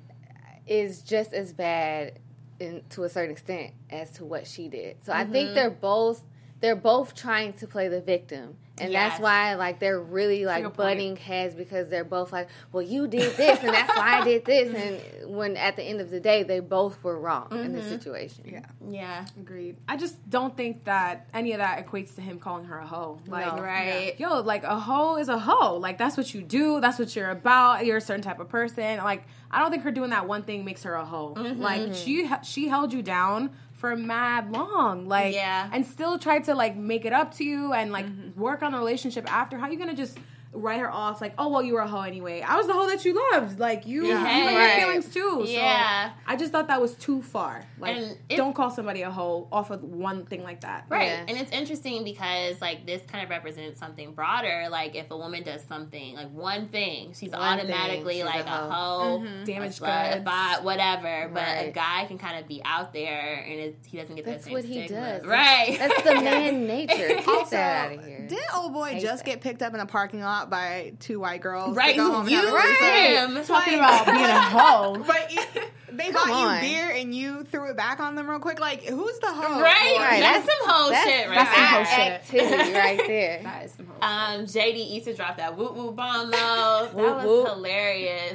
is just as bad in, to a certain extent as to what she did. So I think they're both they're both trying to play the victim. And Yes. that's why, like, they're really, like, good point. butting heads because they're both like, well, you did this, and that's why I did this. And when, at the end of the day, they both were wrong in this situation. Yeah. Yeah. Agreed. I just don't think that any of that equates to him calling her a hoe. Like, No. Right. yo, like a hoe is a hoe. Like that's what you do. That's what you're about. You're a certain type of person. Like I don't think her doing that one thing makes her a hoe. Like she she held you down for mad long, like, Yeah. and still tried to like make it up to you and like work on the relationship after. How you gonna just write her off like, oh well, you were a hoe anyway? I was the hoe that you loved. Like you, Yeah. you had Right. your feelings too. Yeah. So I just thought that was too far. Like, And if- don't call somebody a hoe off of one thing like that. Right. Yeah. And it's interesting because, like, this kind of represents something broader. Like, if a woman does something, like, one thing, she's One automatically, thing, she's like, a a hoe. hoe, Damaged a slut, a goods. bot, whatever. But a Right. guy can kind of be out there and it, he doesn't get That's that same what he stigma. does. Right. That's the man nature. Get Also, that out of here. didn't old boy Hate just that. get picked up in a parking lot by two white girls? Right. To go home and You have a right. threesome? him. Talking about being a hoe. But you, they bought on. you beer and you threw it back on them real quick. Like, who's the hoe? Right. boy? Right. That's, some hoe That's- shit right that's some there. hoe shit. Activity right there. That is some hoe. Um, J D Issa dropped that whoop whoop bomb though. That Whoop, was whoop. hilarious.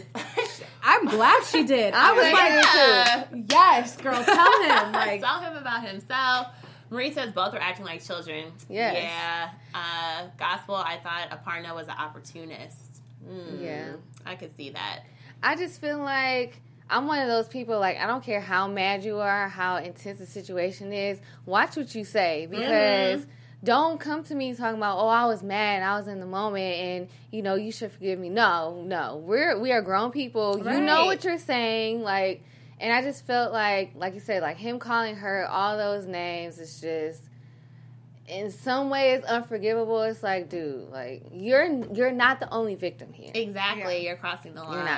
I'm glad she did. I was Yeah. like, yes, girl, tell him. Like, Tell him about himself. Marie says both were acting like children. Yes. Yeah. Uh, gospel, I thought Aparna was an opportunist. Mm, Yeah. I could see that. I just feel like I'm one of those people, like, I don't care how mad you are, how intense the situation is, watch what you say, because Mm-hmm. don't come to me talking about, oh, I was mad, I was in the moment, and, you know, you should forgive me. No, no. We're, we are grown people. You know Right. what you're saying, like, and I just felt like, like you said, like, him calling her all those names is just, in some ways, unforgivable. It's like, dude, like, you're you're not the only victim here. Exactly. Yeah. You're crossing the You're not. line.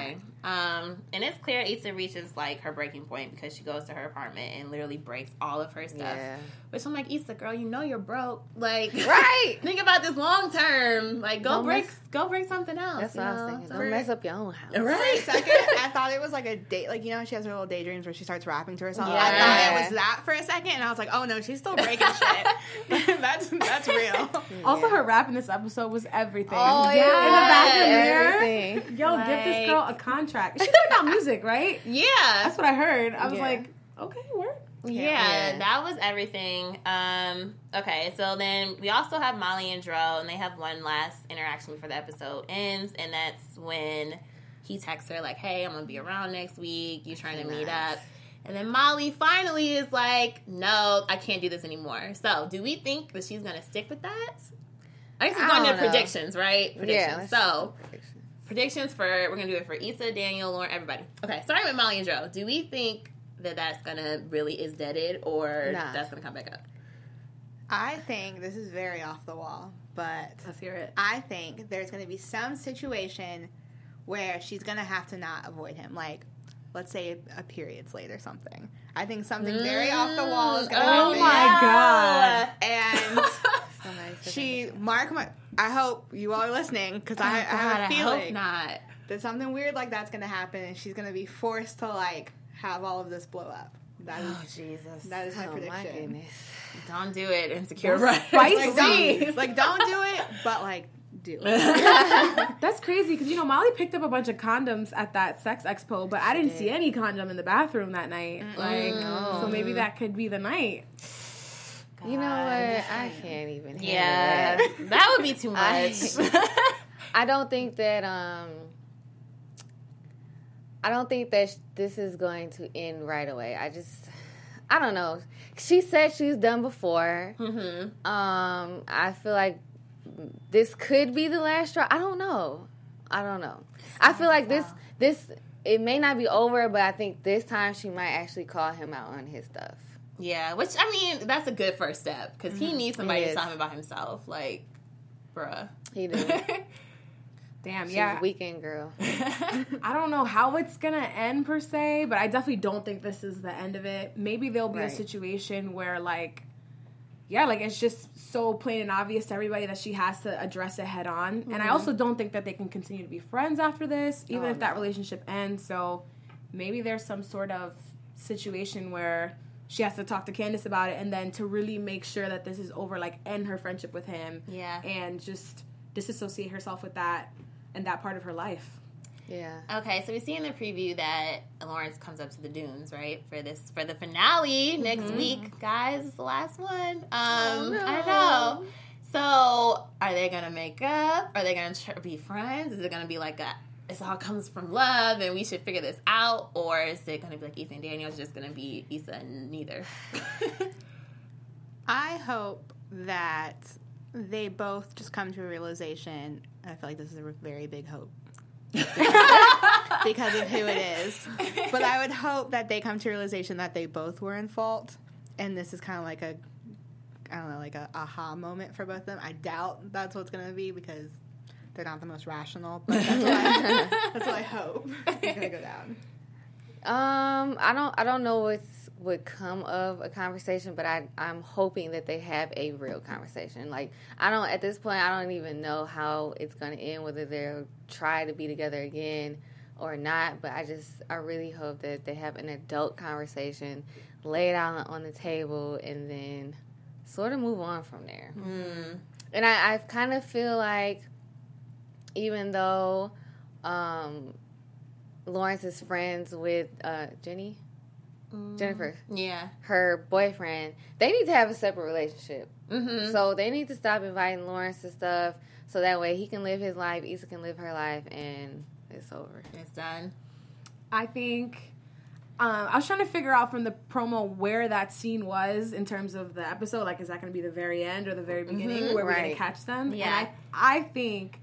Um, and it's clear Issa reaches like her breaking point because she goes to her apartment and literally breaks all of her stuff. Yeah. Which I'm like, Issa, girl, you know you're broke. Like, Right. think about this long term. Like, go Don't break, mess- go break something else. That's you what I was know? thinking. So- Don't mess up your own house. For a Right. second, I thought it was like a date. Like, you know, she has her little daydreams where she starts rapping to herself. I Yeah. thought it was that for a second, and I was like, oh no, she's still breaking shit. that's that's real. Also, Yeah. her rap in this episode was everything. Oh, In yeah. the bathroom mirror. Everything. Yo, give this Like- girl a contract. She put out music, right? Yeah. That's what I heard. I was Yeah. like, okay, word. Yeah, Yeah. that was everything. Um, okay, so then we also have Molly and Dro, and they have one last interaction before the episode ends, and that's when he texts her, like, hey, I'm going to be around next week. You trying to meet Nice. up? And then Molly finally is like, no, I can't do this anymore. So do we think that she's going to stick with that? I guess we're I going to don't know. predictions, right? Predictions. let's so do predictions. predictions for, we're going to do it for Issa, Daniel, Lauren, everybody. Okay, starting with Molly and Dro. Do we think that that's gonna really is deaded, or Nah. that's gonna come back up? I think this is very off the wall, but Let's hear it. I think there's going to be some situation where she's going to have to not avoid him. Like, let's say a period's late or something. I think something very off the wall is going to Oh happen. my God. And Somebody said she, Mark, my, I hope you all are listening because I, I God, have a I feeling hope not. that something weird like that's going to happen, and she's going to be forced to like have all of this blow up. That is Oh Jesus! that is my Oh my prediction. goodness. Don't do it, Insecure. Right? spicy. Like don't, like don't do it, but like do it. That's crazy because, you know, Molly picked up a bunch of condoms at that sex expo, but I didn't did. see any condom in the bathroom that night. Like, No. so maybe that could be the night. You know what? I can't even handle Yeah, that. that would be too I- much. I don't think that um I don't think that sh- this is going to end right away. I just I don't know. She said she's done before. mm-hmm. Um I feel like this could be the last straw. I don't know. I don't know. I feel like this this it may not be over, but I think this time she might actually call him out on his stuff. Yeah, which I mean, that's a good first step because he needs somebody It to is. tell him about himself. Like, bruh. He did. Damn, She's yeah. a weekend girl. I don't know how it's gonna end per se, but I definitely don't think this is the end of it. Maybe there'll be a Right. situation where, like, yeah, like it's just so plain and obvious to everybody that she has to address it head on. And I also don't think that they can continue to be friends after this, even Oh, if that no. relationship ends. So maybe there's some sort of situation where she has to talk to Candace about it, and then to really make sure that this is over, like end her friendship with him, Yeah. and just disassociate herself with that and that part of her life. Yeah. Okay, so we see in the preview that Lawrence comes up to the dunes, right? For this, for the finale next week, guys. It's the last one. Um, no. I know. So, are they gonna make up? Are they gonna tr- be friends? Is it gonna be like a? This all comes from love, and we should figure this out, or is it gonna be like Issa and Daniel? It's just gonna be Issa and neither. I hope that they both just come to a realization. I feel like this is a very big hope because of who it is. But I would hope that they come to a realization that they both were in fault, and this is kind of like a, I don't know, like a aha moment for both of them. I doubt that's what's going to be because they're not the most rational. But that's what I, that's what I hope is going to go down. Um, I don't, I don't know what's would come of a conversation, but I, I'm hoping that they have a real conversation. Like, I don't, at this point, I don't even know how it's going to end, whether they'll try to be together again or not, but I just, I really hope that they have an adult conversation, lay it out on the table, and then sort of move on from there. Mm. And I, I kind of feel like, even though um, Lawrence is friends with uh, Jenny, Jennifer, Yeah. her boyfriend, they need to have a separate relationship. Mm-hmm. So they need to stop inviting Lawrence to stuff so that way he can live his life, Issa can live her life, and it's over. It's done. I think um, I was trying to figure out from the promo where that scene was in terms of the episode. Like, is that going to be the very end or the very beginning Mhm. where we're going Right. to catch them? Yeah. And I, I think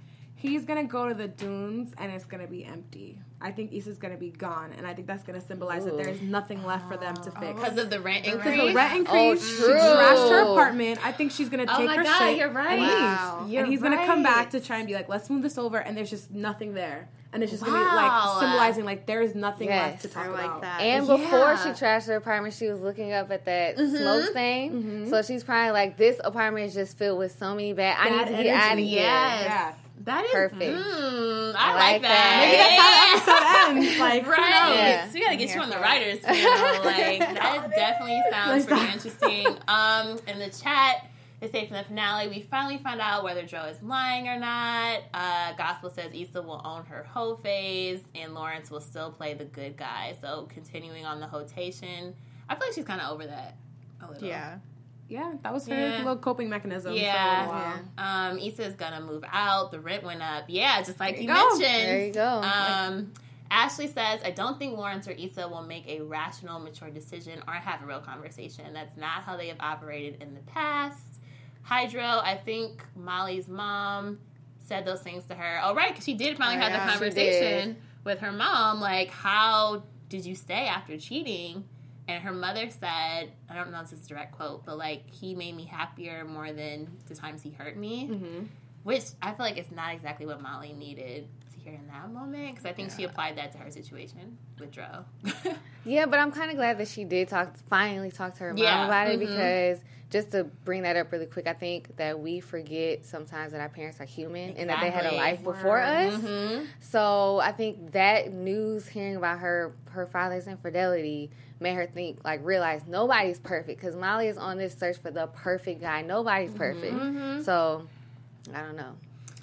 He's gonna go to the dunes and it's gonna be empty. I think Issa's gonna be gone, and I think that's gonna symbolize Ooh. that there is nothing left for them to fix. Because of the rent increase? Because the rent increase. Oh, she true. trashed her apartment. I think she's gonna take oh my her God, shit you're right. and leave. Wow. You're and he's right. gonna come back to try and be like, let's move this over, and there's just nothing there. And it's just wow. gonna be like symbolizing like there is nothing yes. left to talk I like about. that. And Yeah. before she trashed her apartment, she was looking up at that Mm-hmm. smoke stain. Mm-hmm. So she's probably like, this apartment is just filled with so many bad. I Bad need to get out of energy. here. Yes. Yeah. That is Perfect. Mm, I, I like like that. that. Maybe that's how the episode ends. Like, right. who knows? Yeah. So we gotta get I'm you on the here writers panel. Like that definitely sounds Like pretty that. interesting. Um, in the chat, they say from the finale, we finally found out whether Dro is lying or not. Uh, Gospel says Issa will own her hoe phase, and Lawrence will still play the good guy. So continuing on the hotation, I feel like she's kind of over that a little. Yeah. Yeah, that was her Yeah. little coping mechanism. Yeah. For a while. Um, Issa is gonna move out. The rent went up. Yeah, just like There you, you go. mentioned. There you go. Um, Ashley says, I don't think Lawrence or Issa will make a rational, mature decision or have a real conversation. That's not how they have operated in the past. Hydro, I think Molly's mom said those things to her. Oh, right, because she did finally Oh, have yeah, the she conversation did. with her mom. Like, how did you stay after cheating? And her mother said, I don't know if this is a direct quote, but like, he made me happier more than the times he hurt me. Mm-hmm. Which I feel like it's not exactly what Molly needed to hear in that moment. Because I think Yeah. she applied that to her situation with Dro. Yeah, but I'm kind of glad that she did talk, finally talk to her mom Yeah, about it mhm. because just to bring that up really quick, I think that we forget sometimes that our parents are human and that they had a Exactly. life before us. Mm-hmm. So I think that news, hearing about her her father's infidelity, made her think, like, realize nobody's perfect because Molly is on this search for the perfect guy. Nobody's perfect. Mhm. So I don't know.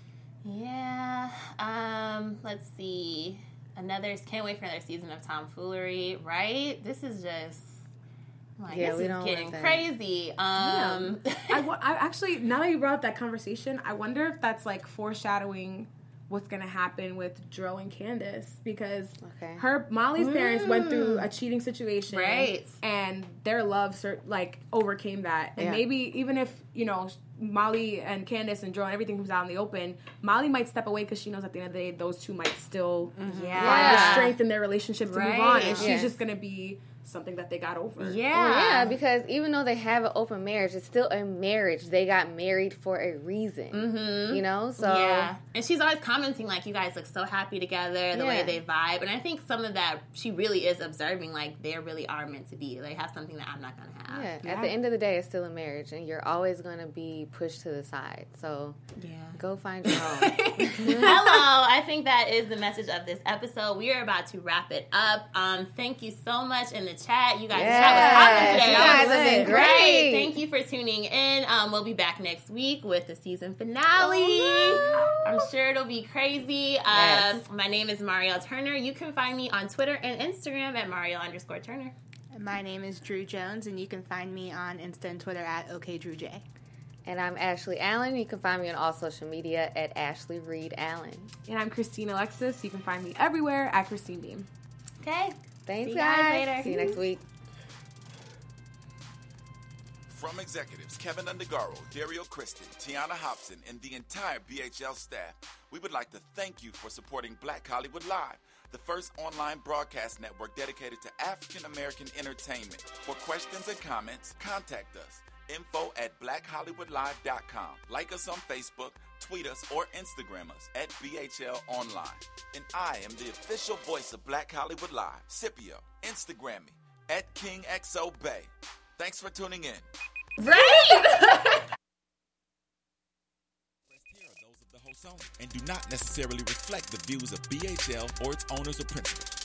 Yeah. Um, let's see. Another, can't wait for another season of tomfoolery, right? This is just, like, Yeah, this we is don't getting want that. crazy. Um, I, wa- I actually, now that you brought up that conversation, I wonder if that's like foreshadowing what's going to happen with Dro and Candace because Okay. her Molly's parents went through a cheating situation, Right. And their love cer- like overcame that, and Yeah. maybe even if you know Molly and Candace and Dro and everything comes out in the open, Molly might step away because she knows at the end of the day those two might still find the Yeah. strength in their relationship to move Right. on, and she's Yeah. just going to be something that they got over. yeah. Well, yeah, because even though they have an open marriage, it's still a marriage. They got married for a reason. Mm-hmm. You know? So Yeah. And she's always commenting, like, you guys look so happy together, the way Yeah. they vibe. And I think some of that, she really is observing, like, they really are meant to be. They have something that I'm not going to have. Yeah, Yeah. at the end of the day, it's still a marriage, and you're always going to be pushed to the side. So Yeah. go find your own. Hello. I think that is the message of this episode. We are about to wrap it up. Um, thank you so much in the chat. You guys, the chat was popping Yes, today. you I guys was have been lit. great. Right. Thank you for tuning in. Um, we'll be back next week with the season finale. Oh, I'm sure it'll be crazy. Yes. Um, my name is Marielle Turner. You can find me on Twitter and Instagram at Marielle underscore Turner. My name is Drew Jones, and you can find me on Insta and Twitter at OKDrewJ. And I'm Ashley Allen. You can find me on all social media at Ashley Reed Allen. And I'm Christine Alexis. You can find me everywhere at Christine Beam. Okay. Thanks, See you guys guys. later. See you next week. From executives Kevin Undergaro, Dario Kristen, Tiana Hobson, and the entire B H L staff, we would like to thank you for supporting Black Hollywood Live, the first online broadcast network dedicated to African American entertainment. For questions and comments, contact us. Info at black hollywood live dot com. Like us on Facebook, tweet us, or Instagram us at B H L Online. And I am the official voice of Black Hollywood Live, Scipio. Instagram me at King X O Bay. Thanks for tuning in. Right? Those of the host only and do not necessarily reflect the views of B H L or its owners or principals.